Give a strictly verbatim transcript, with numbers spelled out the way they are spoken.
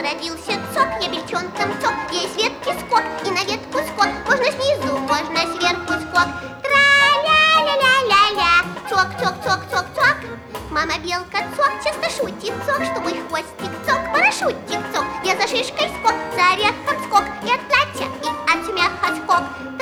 родился цок, я бельчонком цок, я из ветки скок, и на ветку скок. Можно снизу, можно сверху скок. Тра-ля-ля-ля-ля-ля. Цок, цок, цок, цок, цок. Мама белка цок, часто шутит цок, что мой хвостик цок, парашютик цок. Я за шишкой скок, за орехом скок, и от платья, и от смеха скок.